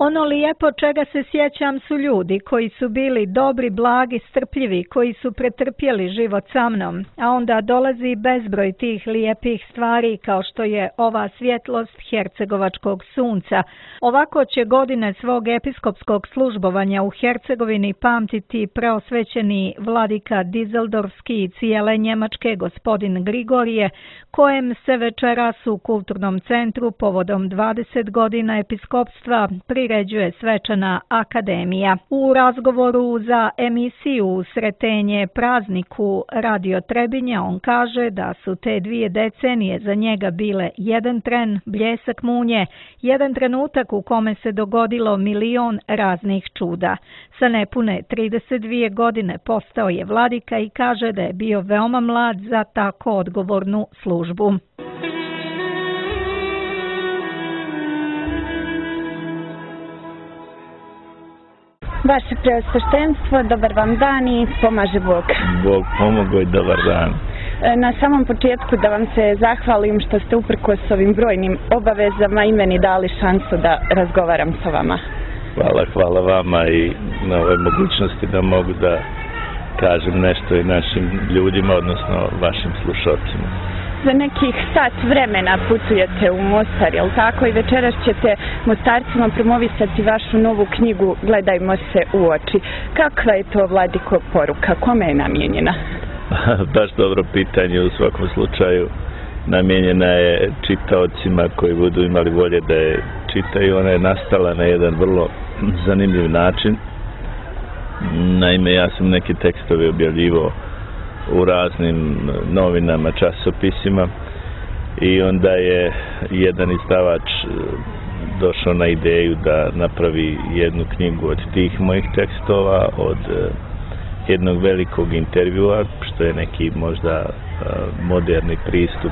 Ono lijepo čega se sjećam su ljudi koji su bili dobri, blagi, strpljivi, koji su pretrpjeli život sa mnom, a onda dolazi bezbroj tih lijepih stvari kao što je ova svjetlost hercegovačkog sunca. Ovako će godine svog episkopskog službovanja u Hercegovini pamtiti preosvećeni vladika Dizeldorfski i cijele Njemačke gospodin Grigorije, kojem se večeras u Kulturnom centru povodom 20 godina episkopstva priređuje svečana akademija. U razgovoru za emisiju Sretenje prazniku Radio Trebinje on kaže da su te 2 decenije za njega bile jedan tren, bljesak munje, jedan trenutak u kome se dogodilo milion raznih čuda. Sa nepune 32 godine postao je vladika i kaže da je bio veoma mlad za tako odgovornu službu. Vaše preosveštenstvo, dobar vam dan i pomaže Bog. Bog pomogao i dobar dan. Na samom početku da vam se zahvalim što ste uprkos ovim brojnim obavezama i meni dali šansu da razgovaram sa vama. Hvala vama i na ovoj mogućnosti da mogu da kažem nešto i našim ljudima, odnosno vašim slušalcima. Za nekih sat vremena putujete u Mostar, jel tako? I večeras ćete Mostarcima promovisati vašu novu knjigu Gledajmo se u oči. Kakva je to, vladiko, poruka? Kome je namijenjena? Baš dobro pitanje. U svakom slučaju namijenjena je čitaocima koji budu imali volje da je čitaju. Ona je nastala na jedan vrlo zanimljiv način. Naime, ja sam neke tekstove objavljivao u raznim novinama, časopisima i onda je jedan izdavač došao na ideju da napravi jednu knjigu od tih mojih tekstova, od jednog velikog intervjua, što je neki možda moderni pristup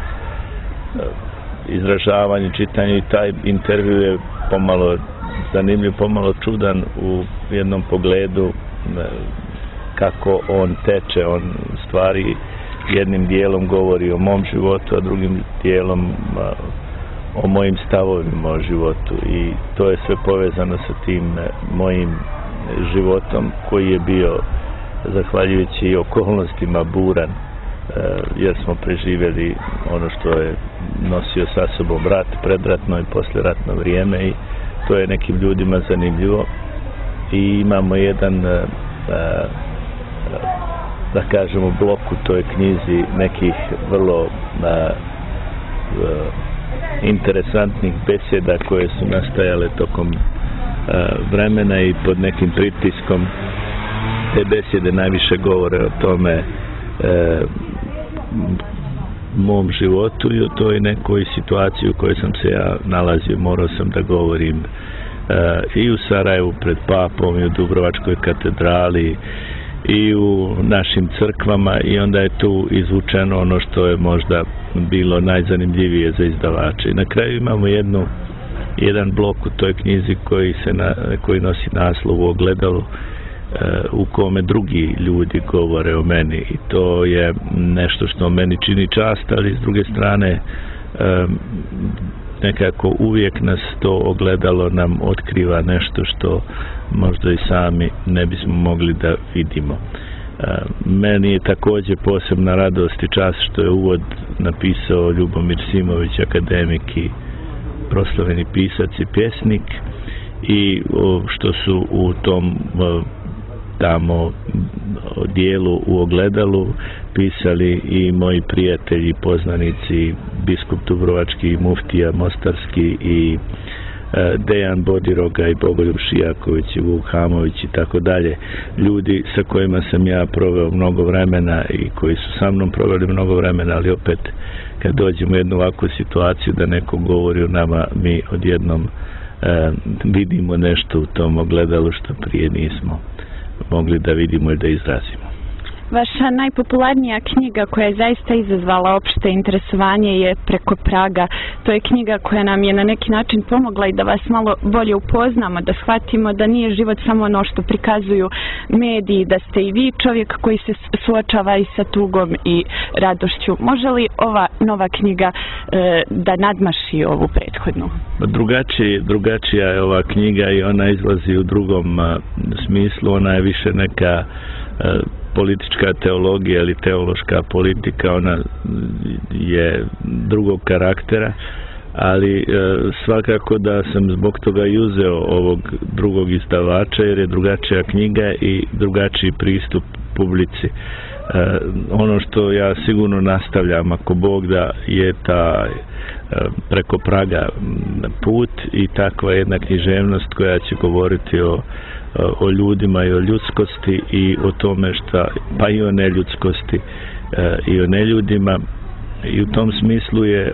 izražavanju, čitanju, i taj intervju je pomalo zanimljiv, pomalo čudan u jednom pogledu kako on teče. On stvari jednim dijelom govori o mom životu, a drugim dijelom o mojim stavovima o životu, i to je sve povezano sa tim mojim životom koji je bio, zahvaljujući i okolnostima, buran, jer smo preživjeli ono što je nosio sa sobom rat, predratno i posleratno vrijeme, i to je nekim ljudima zanimljivo. I imamo jedan da kažemo blok u toj knjizi nekih vrlo interesantnih besjeda koje su nastajale tokom vremena i pod nekim pritiskom. Te besjede najviše govore o tome mom životu i o toj nekoj situaciji u kojoj sam se ja nalazio. Morao sam da govorim i u Sarajevu pred papom, i u Dubrovačkoj katedrali, i u našim crkvama, i onda je tu izvučeno ono što je možda bilo najzanimljivije za izdavače. I na kraju imamo jedan blok u toj knjizi koji nosi naslov U ogledalu, u kome drugi ljudi govore o meni, i to je nešto što meni čini čast, ali s druge strane nekako uvijek nas to ogledalo nam otkriva nešto što možda i sami ne bismo mogli da vidimo. Meni je također posebna radost i čast što je uvod napisao Ljubomir Simović, akademik i proslavljeni pisac i pjesnik, i što su u tom tamo dijelu U ogledalu pisali i moji prijatelji, poznanici, biskup Dubrovački, muftija Mostarski i Dejan Bodiroga i Bogoljub Šijaković i Vuk Hamović i tako dalje. Ljudi sa kojima sam ja proveo mnogo vremena i koji su sa mnom proveli mnogo vremena, ali opet kad dođemo u jednu ovakvu situaciju da neko govori o nama, mi odjednom vidimo nešto u tom ogledalu što prije nismo mogli da vidimo i da izrazimo. Vaša najpopularnija knjiga koja je zaista izazvala opšte interesovanje je Preko praga. To je knjiga koja nam je na neki način pomogla i da vas malo bolje upoznamo, da shvatimo da nije život samo ono što prikazuju mediji, da ste i vi čovjek koji se suočava i sa tugom i radošću. Može li ova nova knjiga da nadmaši ovu prethodnu? Drugačija je ova knjiga i ona izlazi u drugom smislu. Ona je više neka politička teologija ili teološka politika. Ona je drugog karaktera, ali svakako da sam zbog toga i uzeo ovog drugog izdavača, jer je drugačija knjiga i drugačiji pristup publici. Ono što ja sigurno nastavljam, ako Bog da, je ta Preko praga put i takva jedna književnost koja će govoriti o ljudima i o ljudskosti i o tome pa i o neljudskosti i o neljudima. I u tom smislu je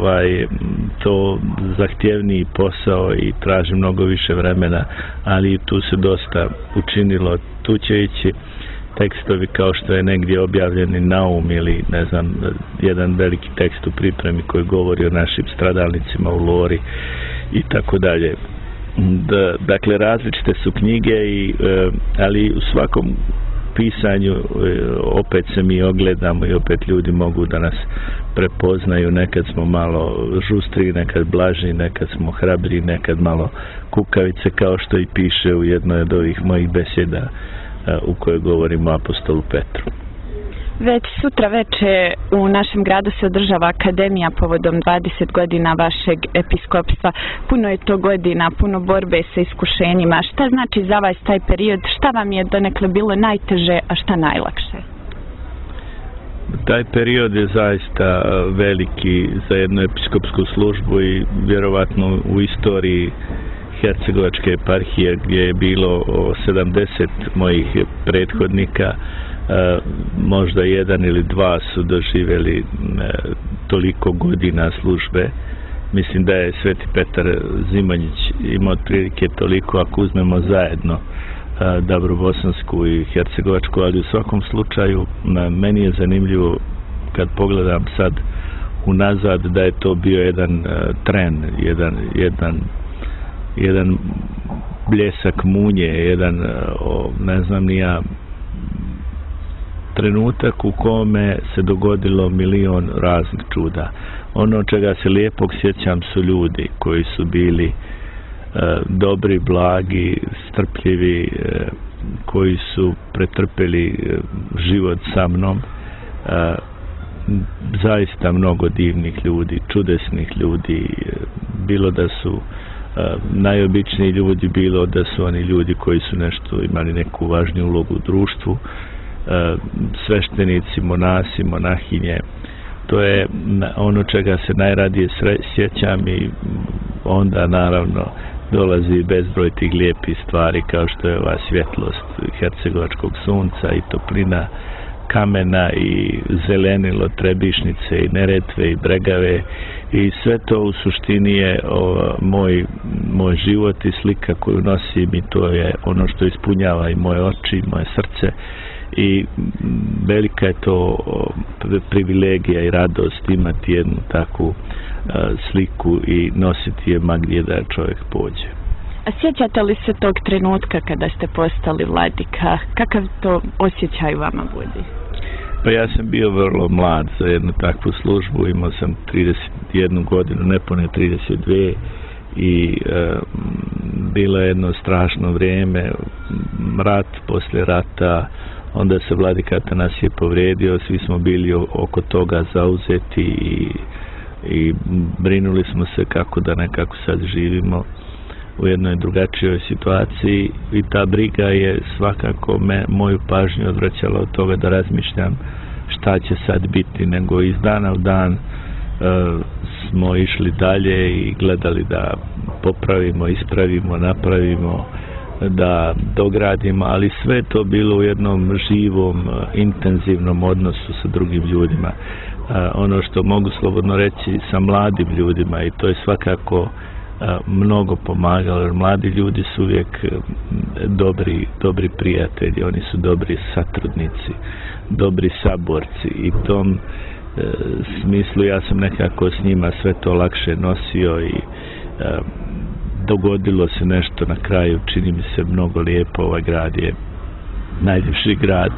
to zahtjevniji posao i traži mnogo više vremena, ali tu se dosta učinilo. Tu će ići tekstovi kao što je negdje objavljeni Naum ili ne znam, jedan veliki tekst u pripremi koji govori o našim stradalnicima u Lori i tako dalje. Dakle, različite su knjige, ali u svakom pisanju opet se mi ogledamo i opet ljudi mogu da nas prepoznaju. Nekad smo malo žustri, nekad blaži, nekad smo hrabri, nekad malo kukavice, kao što i piše u jednoj od ovih mojih besjeda u kojoj govorimo o apostolu Petru. Već sutra veče u našem gradu se održava akademija povodom 20 godina vašeg episkopstva. Puno je to godina, puno borbe sa iskušenjima. Šta znači za vas taj period? Šta vam je donekle bilo najteže, a šta najlakše? Taj period je zaista veliki za jednu episkopsku službu i vjerovatno u istoriji Hercegovačke eparhije, gdje je bilo 70 mojih prethodnika, možda jedan ili dva su doživjeli toliko godina službe. Mislim da je Sveti Petar Zimanjić imao otprilike toliko, ako uzmemo zajedno Dabrobosansku i Hercegovačku, ali u svakom slučaju meni je zanimljivo kad pogledam sad unazad da je to bio jedan tren, jedan bljesak munje, jedan ne znam ni ja, trenutak u kome se dogodilo milion raznih čuda. Ono čega se lijepog sjećam su ljudi koji su bili dobri, blagi, strpljivi, koji su pretrpeli život sa mnom. Zaista mnogo divnih ljudi, čudesnih ljudi, bilo da su najobičniji ljudi, bilo da su oni ljudi koji su nešto imali neku važniju ulogu u društvu, sveštenici, monasi, monahinje. To je ono čega se najradije sjećam i onda naravno dolazi bezbroj tih lijepih stvari kao što je ova svjetlost hercegovačkog sunca i toplina kamena i zelenilo Trebišnice i Neretve i Bregave i sve to u suštini je moj život i slika koju nosim i to je ono što ispunjava i moje oči i moje srce i velika je to privilegija i radost imati jednu takvu sliku i nositi je ma gdje da čovjek pođe. A sjećate li se tog trenutka kada ste postali vladika? Kakav to osjećaj vama budi? Pa ja sam bio vrlo mlad za jednu takvu službu, imao sam 31 godinu, nepune 32 i bilo je jedno strašno vrijeme, rat, poslije rata, onda se vladika Atanasije povrijedio, svi smo bili oko toga zauzeti i brinuli smo se kako da nekako sad živimo u jednoj drugačijoj situaciji i ta briga je svakako moju pažnju odvraćala od toga da razmišljam šta će sad biti, nego iz dana u dan smo išli dalje i gledali da popravimo, ispravimo, napravimo, da dogradimo, ali sve to bilo u jednom živom, intenzivnom odnosu sa drugim ljudima. Ono što mogu slobodno reći sa mladim ljudima i to je svakako mnogo pomagalo, jer mladi ljudi su uvijek dobri prijatelji, oni su dobri satrudnici, dobri saborci i u tom smislu ja sam nekako s njima sve to lakše nosio i dogodilo se nešto na kraju, čini mi se mnogo lijepo. Ovaj grad je najljepši grad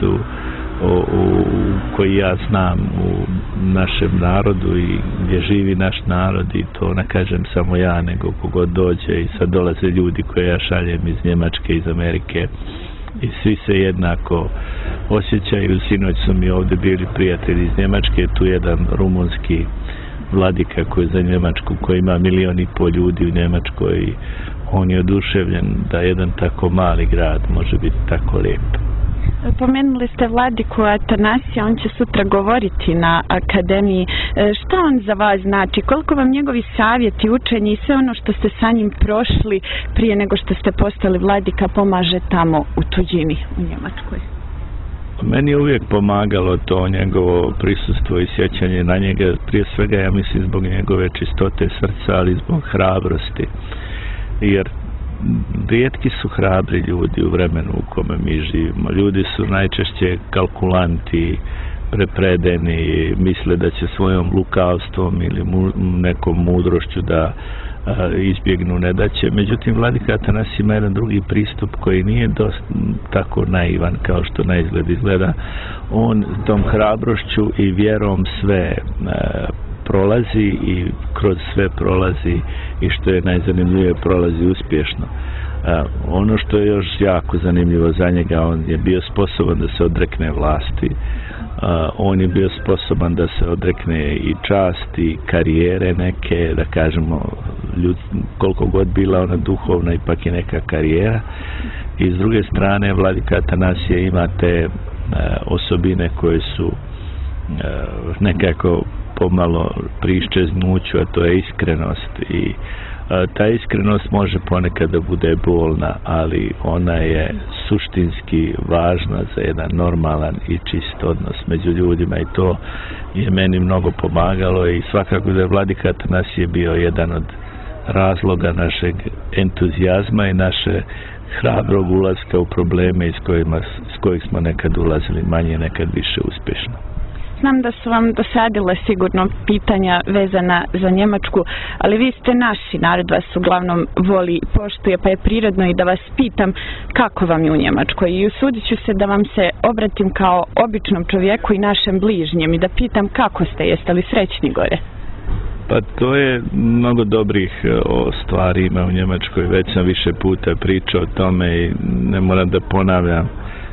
koji ja znam u našem narodu i gdje živi naš narod, i to ne kažem samo ja, nego kogod dođe, i sad dolaze ljudi koje ja šaljem iz Njemačke, iz Amerike, i svi se jednako osjećaju. Sinoć su mi ovdje bili prijatelji iz Njemačke, tu jedan rumunski vladika koji je za Njemačku, koji ima 1,5 miliona ljudi u Njemačkoj, i on je oduševljen da jedan tako mali grad može biti tako lijep. Pomenuli ste vladiku Atanasija, on će sutra govoriti na akademiji. Šta on za vas znači? Koliko vam njegovi savjeti, učenje i sve ono što ste sa njim prošli prije nego što ste postali vladika pomaže tamo u tuđini u Njemačkoj? Meni je uvijek pomagalo to njegovo prisustvo i sjećanje na njega, prije svega ja mislim zbog njegove čistote srca, ali zbog hrabrosti. Jer rijetki su hrabri ljudi u vremenu u kome mi živimo. Ljudi su najčešće kalkulanti, prepredeni, misle da će svojom lukavstvom ili nekom mudrošću da izbjegnu nedaće. Međutim, vladika Atanasije ima jedan drugi pristup koji nije tako naivan kao što na izgled izgleda. On tom hrabrošću i vjerom sve prolazi i kroz sve prolazi, i što je najzanimljivije, prolazi uspješno. Ono što je još jako zanimljivo za njega, on je bio sposoban da se odrekne vlasti, on je bio sposoban da se odrekne i časti, karijere neke, da kažemo, koliko god bila ona duhovna, ipak je neka karijera. I s druge strane, vladika Atanasije ima te osobine koje su nekako pomalo priščeznuću, a to je iskrenost, i ta iskrenost može ponekad da bude bolna, ali ona je suštinski važna za jedan normalan i čist odnos među ljudima, i to je meni mnogo pomagalo. I svakako da je vladika Atanasije bio jedan od razloga našeg entuzijazma i naše hrabrog ulaska u probleme s kojih smo nekad ulazili manje, nekad više uspješno. Znam da su vam dosadile sigurno pitanja vezana za Njemačku, ali vi ste naši, narod vas uglavnom voli i poštuje, pa je prirodno i da vas pitam kako vam je u Njemačkoj. I usudit ću se da vam se obratim kao običnom čovjeku i našem bližnjem i da pitam kako ste, jeste li srećni gore? Pa to je mnogo dobrih stvari ima u Njemačkoj, već sam više puta pričao o tome i ne moram da ponavljam.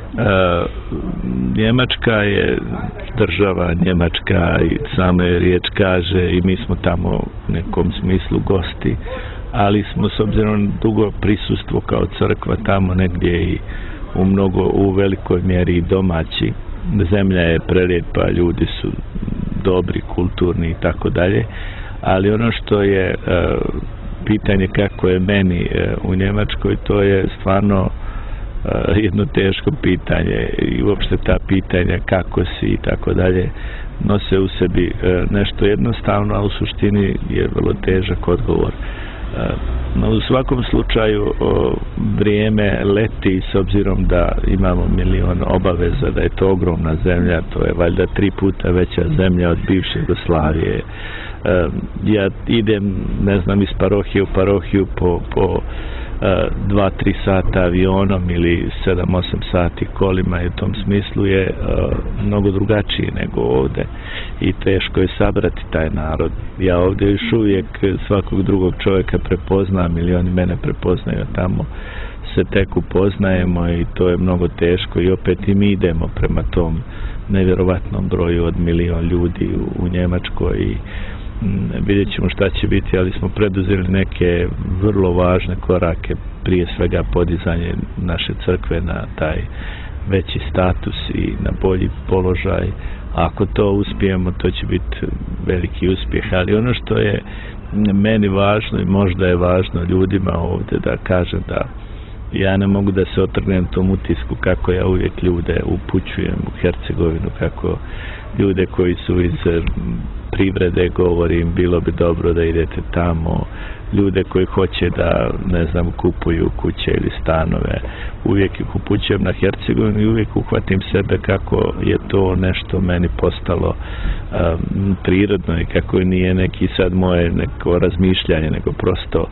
Njemačka je država, Njemačka i sama riječ kaže, i mi smo tamo u nekom smislu gosti, ali smo s obzirom na dugo prisustvo kao crkva tamo negdje i u velikoj mjeri domaći. Zemlja je prelijepa, ljudi su dobri, kulturni i tako dalje, ali ono što je pitanje kako je meni u Njemačkoj, to je stvarno jedno teško pitanje, i uopšte ta pitanja kako si i tako dalje nose u sebi nešto jednostavno, a u suštini je vrlo težak odgovor. No, u svakom slučaju vrijeme leti, s obzirom da imamo 1 milion obaveza, da je to ogromna zemlja, to je valjda 3 puta veća zemlja od bivše Jugoslavije. Ja idem, ne znam, iz parohije u parohiju po 2-3 sata avionom ili 7-8 sati kolima, i u tom smislu je mnogo drugačije nego ovdje i teško je sabrati taj narod. Ja ovdje još uvijek svakog drugog čovjeka prepoznam ili oni mene prepoznaju, tamo se tek upoznajemo i to je mnogo teško, i opet i mi idemo prema tom nevjerovatnom broju od 1 milion ljudi u Njemačkoj i vidjet ćemo šta će biti, ali smo preduzeli neke vrlo važne korake, prije svega podizanje naše crkve na taj veći status i na bolji položaj. Ako to uspijemo, to će biti veliki uspjeh, ali ono što je meni važno i možda je važno ljudima ovdje da kažem da ja ne mogu da se otrgnem tom utisku kako ja uvijek ljude upućujem u Hercegovinu, kako ljude koji su iz privrede govorim, bilo bi dobro da idete tamo, ljude koji hoće da, ne znam, kupuju kuće ili stanove, uvijek ih upućujem na Hercegovinu i uvijek uhvatim sebe kako je to nešto meni postalo prirodno i kako nije neki sad moje neko razmišljanje, nego prosto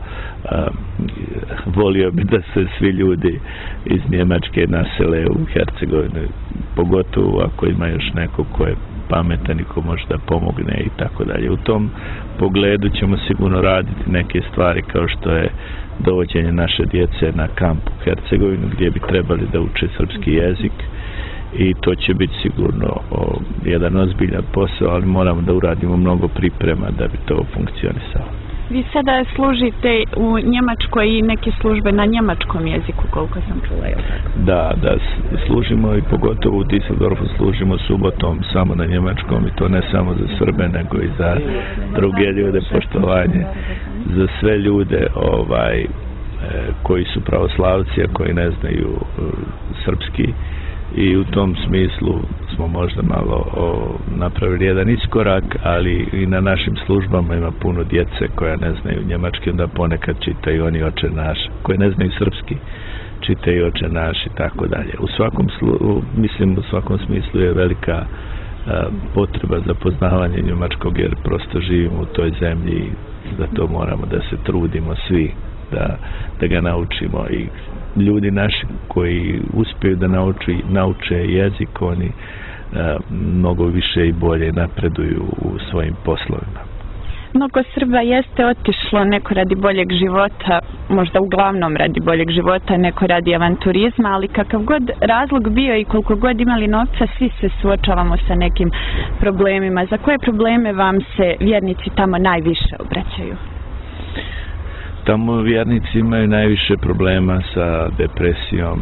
volio bi da se svi ljudi iz Njemačke nasele u Hercegovinu, pogotovo ako ima još neko ko je pametan i ko može da pomogne i tako dalje. U tom pogledu ćemo sigurno raditi neke stvari kao što je dovođenje naše djece na kamp u Hercegovinu gdje bi trebali da uče srpski jezik i to će biti sigurno jedan ozbiljan posao, ali moramo da uradimo mnogo priprema da bi to funkcionisalo. Vi sada služite u Njemačkoj i neke službe na njemačkom jeziku, koliko sam čula, je li tako? Da, služimo i pogotovo u Düsseldorfu služimo subotom samo na njemačkom i to ne samo za Srbe, nego i za druge ljude, poštovanje za sve ljude koji su pravoslavci, a koji ne znaju srpski. I u tom smislu smo možda malo napravili jedan iskorak, ali i na našim službama ima puno djece koja ne znaju njemački, onda ponekad čitaju oni Oče naš, koji ne znaju srpski, čitaju Oče naš i tako dalje. U svakom smislu je velika potreba za poznavanje njemačkog, jer prosto živimo u toj zemlji i za to moramo da se trudimo svi da ga naučimo i ljudi naši koji uspiju da nauče jezik, oni mnogo više i bolje napreduju u svojim poslovima. Mnogo Srba jeste otišlo, neko radi boljeg života, možda uglavnom radi boljeg života, neko radi avanturizma, ali kakav god razlog bio i koliko god imali novca, svi se suočavamo sa nekim problemima. Za koje probleme vam se vjernici tamo najviše obraćaju? Tamo vjernici imaju najviše problema sa depresijom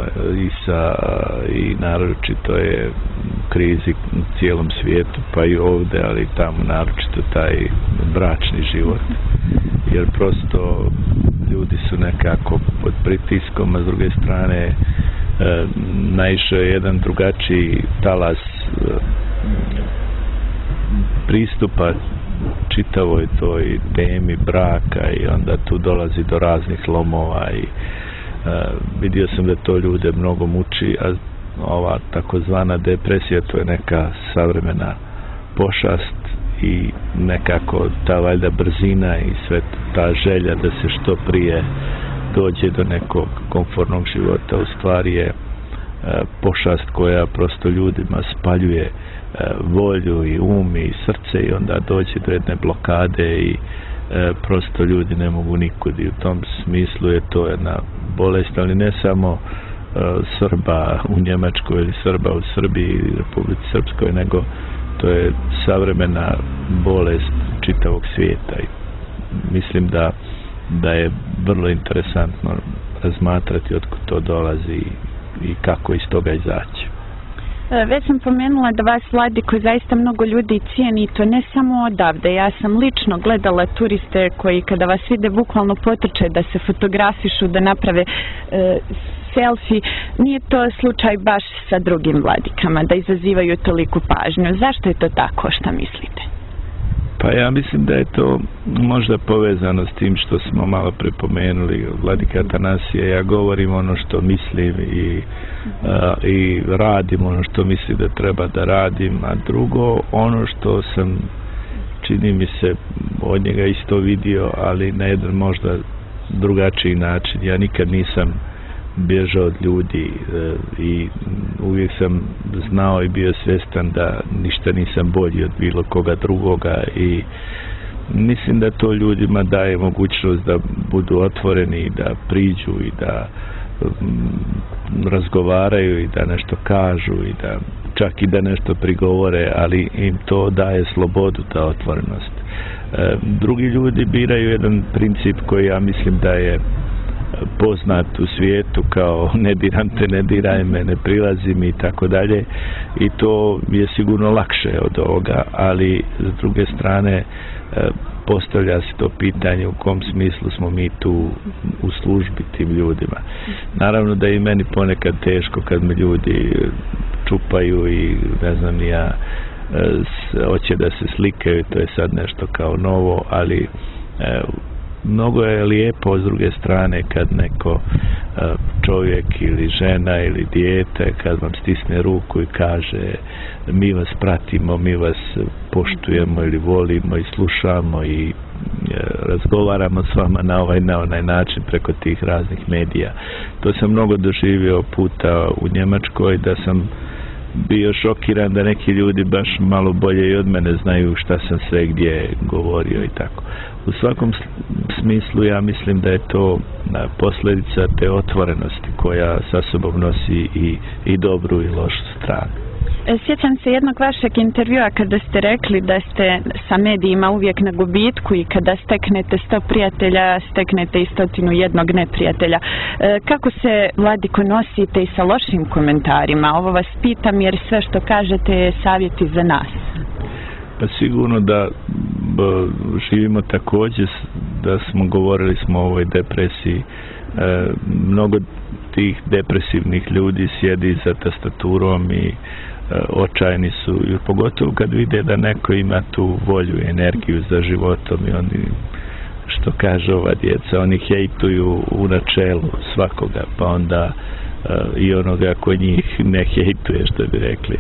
i naročito je krizi u cijelom svijetu, pa i ovdje, ali tamo naročito taj bračni život. Jer prosto ljudi su nekako pod pritiskom, a s druge strane naišao je jedan drugačiji talas pristupa čitavoj toj temi braka i onda tu dolazi do raznih lomova i vidio sam da to ljude mnogo muči, a ova takozvana depresija to je neka savremena pošast i nekako ta valjda brzina i sve ta želja da se što prije dođe do nekog komfortnog života u stvari je pošast koja prosto ljudima spaljuje volju i um i srce i onda dođe do jedne blokade i prosto ljudi ne mogu nikud i u tom smislu je to jedna bolest, ali ne samo Srba u Njemačkoj ili Srba u Srbiji ili Republici Srpskoj, nego to je savremena bolest čitavog svijeta i mislim da je vrlo interesantno razmatrati otkud to dolazi i kako iz toga izaći. Već sam pomenula da vas Vladiko zaista mnogo ljudi cijeni i to ne samo odavde. Ja sam lično gledala turiste koji kada vas vide bukvalno potrče da se fotografišu, da naprave selfie. Nije to slučaj baš sa drugim vladikama, da izazivaju toliku pažnju. Zašto je to tako? Šta mislite? Pa ja mislim da je to možda povezano s tim što smo malo prepomenuli. Vladika Atanasije, ja govorim ono što mislim i radim ono što mislim da treba da radim, a drugo ono što sam, čini mi se, od njega isto vidio, ali na jedan možda drugačiji način. Ja nikad nisam bježao od ljudi i uvijek sam znao i bio svjestan da ništa nisam bolji od bilo koga drugoga i mislim da to ljudima daje mogućnost da budu otvoreni i da priđu i da razgovaraju i da nešto kažu i da čak i da nešto prigovore, ali im to daje slobodu, ta otvorenost. Drugi ljudi biraju jedan princip koji ja mislim da je poznat u svijetu kao ne diram te, ne diraj me, ne prilazi mi i tako dalje i to je sigurno lakše od ovoga, ali s druge strane postavlja se to pitanje u kom smislu smo mi tu u službi tim ljudima. Naravno da je i meni ponekad teško kad me ljudi čupaju i ne znam ja hoće da se slikaju, to je sad nešto kao novo, ali mnogo je lijepo s druge strane kad neko čovjek ili žena ili dijete kad vam stisne ruku i kaže mi vas pratimo, mi vas poštujemo ili volimo i slušamo i razgovaramo s vama na onaj način preko tih raznih medija. To sam mnogo doživio puta u Njemačkoj, da sam bio šokiran da neki ljudi baš malo bolje i od mene znaju šta sam sve gdje govorio i tako. U svakom smislu ja mislim da je to posljedica te otvorenosti koja sa sobom nosi i dobru i lošu stranu. Sjećam se jednog vašeg intervjua kada ste rekli da ste sa medijima uvijek na gubitku i kada steknete 100 prijatelja, steknete i 101 neprijatelja. Kako se, Vladiko, nosite i sa lošim komentarima? Ovo vas pitam jer sve što kažete je savjeti za nas. Pa sigurno da živimo također, da govorili smo o ovoj depresiji. Mnogo tih depresivnih ljudi sjedi za tastaturom i očajni su, i pogotovo kad vide da neko ima tu volju i energiju za životom i oni, što kaže ova djeca, oni hejtuju u načelu svakoga, pa onda i onoga koji njih ne hejtuje, što bi rekli.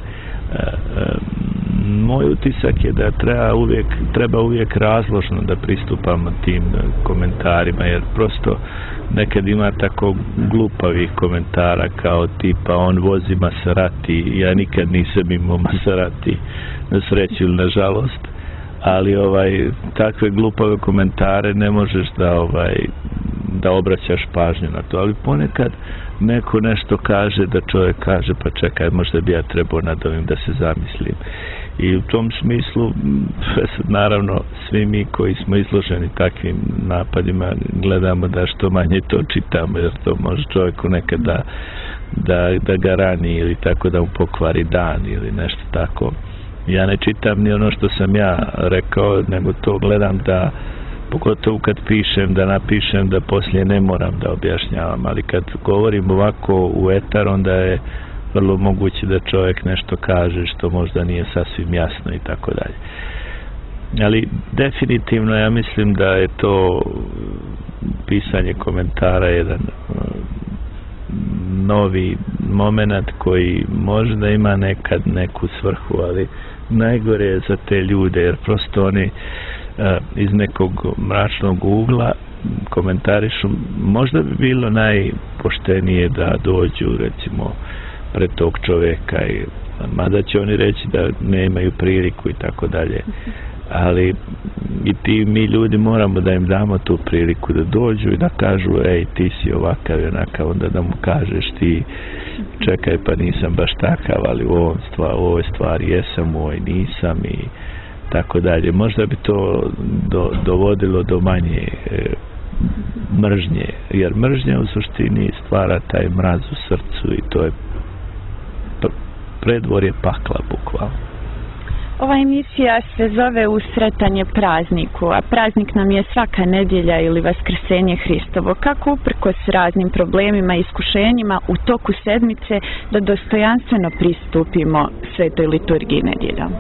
Moj utisak je da treba uvijek razložno da pristupamo tim komentarima, jer prosto nekad ima tako glupavih komentara kao tipa on vozi Maserati, ja nikad nisam imao Maserati, na sreću ili na žalost, ali takve glupave komentare ne možeš da obraćaš pažnju na to, ali ponekad neko nešto kaže da čovjek kaže pa čekaj, možda bi ja trebao nad ovim da se zamislim. I u tom smislu, naravno, svi mi koji smo izloženi takvim napadima gledamo da što manje to čitamo, jer to može čovjeku nekad da ga rani ili tako da mu pokvari dan ili nešto tako. Ja ne čitam ni ono što sam ja rekao, nego to gledam da, pogotovo kad pišem, da napišem da poslije ne moram da objašnjavam, ali kad govorim ovako u etar, onda je vrlo moguće da čovjek nešto kaže što možda nije sasvim jasno i tako dalje. Ali definitivno ja mislim da je to pisanje komentara jedan novi moment koji možda ima nekad neku svrhu, ali najgore je za te ljude, jer prosto oni iz nekog mračnog ugla komentarišu. Možda bi bilo najpoštenije da dođu recimo pred tog čovjeka, mada će oni reći da nemaju priliku i tako dalje, ali i mi ljudi moramo da im damo tu priliku da dođu i da kažu ej, ti si ovakav i onakav, onda da mu kažeš ti čekaj, pa nisam baš takav, ali u ovoj stvari jesam, u ovoj nisam i tako dalje. Možda bi to dovodilo do manje mržnje, jer mržnja u suštini stvara taj mraz u srcu i to je predvorje pakla, bukvalno. Ova emisija se zove Usretanje prazniku, a praznik nam je svaka nedjelja ili Vaskrsenje Hristovo. Kako uprkos raznim problemima i iskušenjima u toku sedmice da dostojanstveno pristupimo svetoj liturgiji nedjeljom?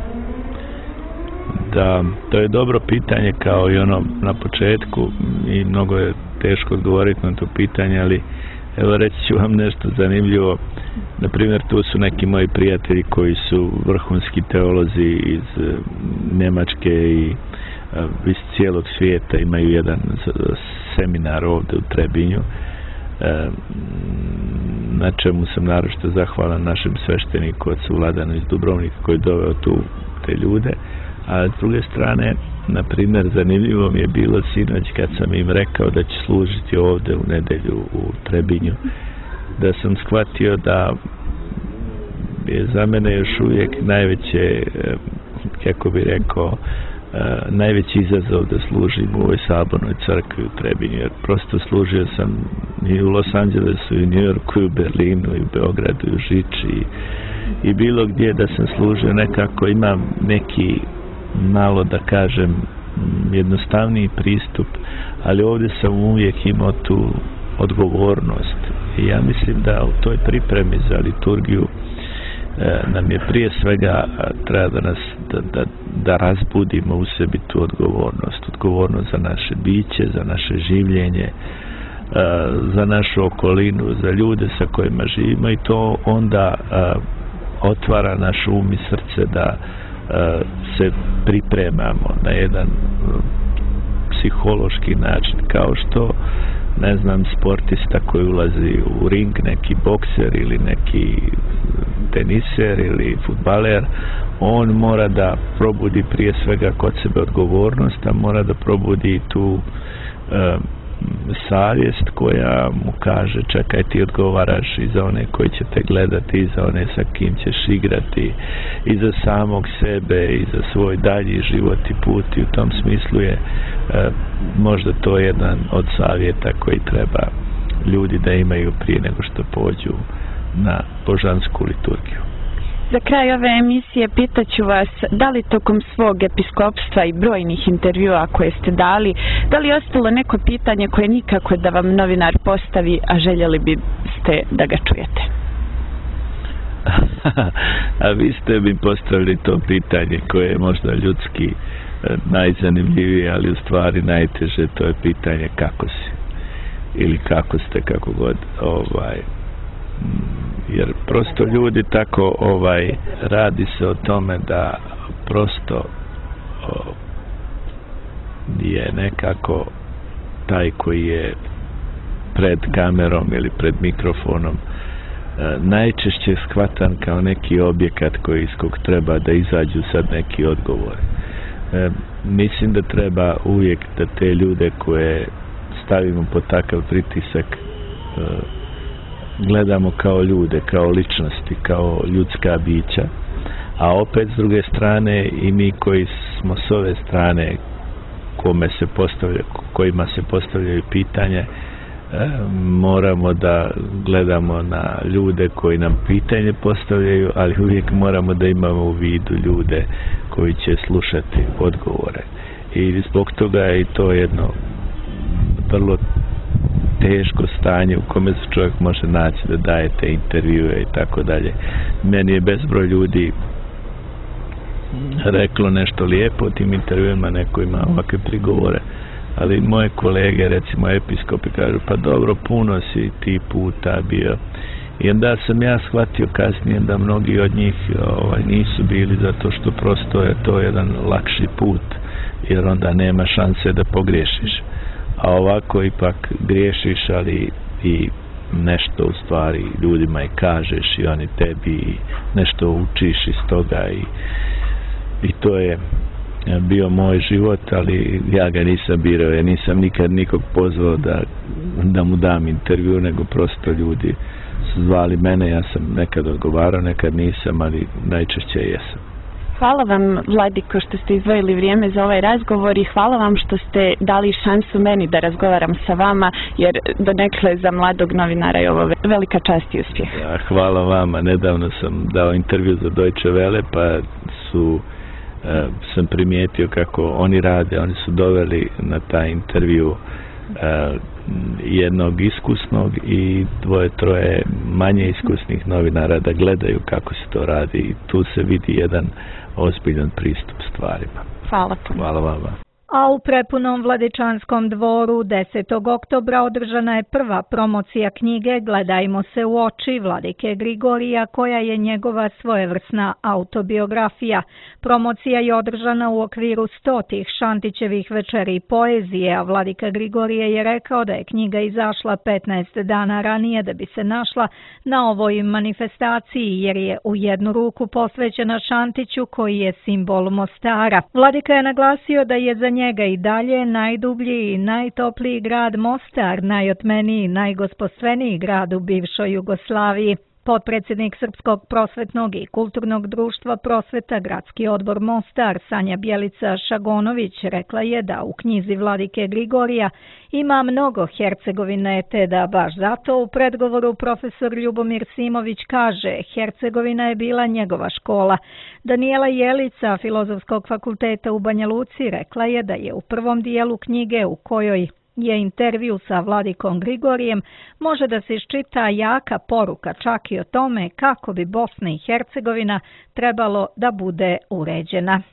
Da, to je dobro pitanje kao i ono na početku i mnogo je teško odgovoriti na to pitanje, ali evo reći ću vam nešto zanimljivo. Na primjer, tu su neki moji prijatelji koji su vrhunski teolozi iz Njemačke i iz cijelog svijeta, imaju jedan seminar ovdje u Trebinju, na čemu sam naročito zahvalan našem svešteniku ocu Vladanu iz Dubrovnika koji je doveo tu te ljude. A s druge strane, na primjer, zanimljivo mi je bilo sinoć kad sam im rekao da će služiti ovdje u nedjelju u Trebinju, da sam shvatio da je za mene još uvijek najveće, kako bi rekao, najveći izazov da služim u ovoj sabornoj crkvi u Trebinju, jer prosto služio sam i u Los Angelesu, i u New Yorku, i u Berlinu, i u Beogradu, i u Žiči, i bilo gdje da sam služio, nekako imam neki malo, da kažem, jednostavniji pristup, ali ovdje sam uvijek imao tu odgovornost. I ja mislim da u toj pripremi za liturgiju nam je prije svega treba da nas da razbudimo u sebi tu odgovornost za naše biće, za naše življenje, za našu okolinu, za ljude sa kojima živimo, i to onda otvara naš um i srce da se pripremamo na jedan psihološki način, kao što, ne znam, sportista koji ulazi u ring, neki bokser ili neki teniser ili fudbaler, on mora da probudi prije svega kod sebe odgovornost, a mora da probudi tu savjest koja mu kaže čekaj, ti odgovaraš i za one koji će te gledati, i za one sa kim ćeš igrati, i za samog sebe, i za svoj dalji život i put, i u tom smislu je možda to jedan od savjeta koji treba ljudi da imaju prije nego što pođu na božansku liturgiju. Za kraj ove emisije pitaću vas da li tokom svog episkopstva i brojnih intervjua koje ste dali, da li je ostalo neko pitanje koje nikako da vam novinar postavi, a željeli biste da ga čujete? A vi ste mi postavili to pitanje koje je možda ljudski najzanimljivije, ali u stvari najteže, to je pitanje kako si ili kako ste, kako god, jer prosto ljudi tako radi se o tome da prosto je nekako taj koji je pred kamerom ili pred mikrofonom najčešće shvatan kao neki objekat iz kog treba da izađu sad neki odgovor. Mislim da treba uvijek da te ljude koje stavimo pod takav pritisak gledamo kao ljude, kao ličnosti, kao ljudska bića, a opet s druge strane i mi koji smo s ove strane kojima se postavljaju pitanje, moramo da gledamo na ljude koji nam pitanje postavljaju, ali uvijek moramo da imamo u vidu ljude koji će slušati odgovore, i zbog toga je i to jedno vrlo teško stanje u kome se čovjek može naći da daje te intervjue i tako dalje. Meni je bezbroj ljudi reklo nešto lijepo o tim intervjuima, neko ima ovakve prigovore, ali moje kolege, recimo episkopi, kažu pa dobro, puno si ti puta bio, i onda sam ja shvatio kasnije da mnogi od njih nisu bili, zato što prosto je to jedan lakši put, jer onda nema šanse da pogriješiš, a ovako ipak griješiš, ali i nešto u stvari ljudima i kažeš i oni tebi nešto učiš iz toga, i to je bio moj život, ali ja ga nisam birao, ja nisam nikad nikog pozvao da mu dam intervju, nego prosto ljudi su zvali mene, ja sam nekad odgovarao, nekad nisam, ali najčešće jesam. Hvala vam, Vladiko, što ste izdvojili vrijeme za ovaj razgovor, i hvala vam što ste dali šansu meni da razgovaram sa vama, jer donekle za mladog novinara je ovo velika čast i uspjeh. Ja, hvala vama. Nedavno sam dao intervju za Deutsche Welle, pa sam primijetio kako oni rade. Oni su doveli na taj intervju jednog iskusnog i dvoje-troje manje iskusnih novinara da gledaju kako se to radi, i tu se vidi jedan ozbiljan pristup stvarima. Hvala. Hvala vama. A u prepunom Vladičanskom dvoru 10. oktobra održana je prva promocija knjige Gledajmo se u oči Vladike Grigorija, koja je njegova svojevrsna autobiografija. Promocija je održana u okviru 100 Šantićevih večeri poezije, a Vladika Grigorije je rekao da je knjiga izašla 15 dana ranije da bi se našla na ovoj manifestaciji, jer je u jednu ruku posvećena Šantiću, koji je simbol Mostara. Vladika je naglasio da je za njega i dalje najdublji i najtopliji grad Mostar, najotmeniji i najgospostveniji grad u bivšoj Jugoslaviji. Potpredsjednik Srpskog prosvetnog i kulturnog društva Prosveta, Gradski odbor Mostar, Sanja Bjelica-Šagonović, rekla je da u knjizi Vladike Grigorija ima mnogo Hercegovine, te da baš zato u predgovoru profesor Ljubomir Simović kaže: Hercegovina je bila njegova škola. Danijela Jelica, Filozofskog fakulteta u Banja Luci, rekla je da je u prvom dijelu knjige, u kojoj je intervju sa vladikom Grigorijem, može da se iščita jaka poruka čak i o tome kako bi Bosna i Hercegovina trebalo da bude uređena.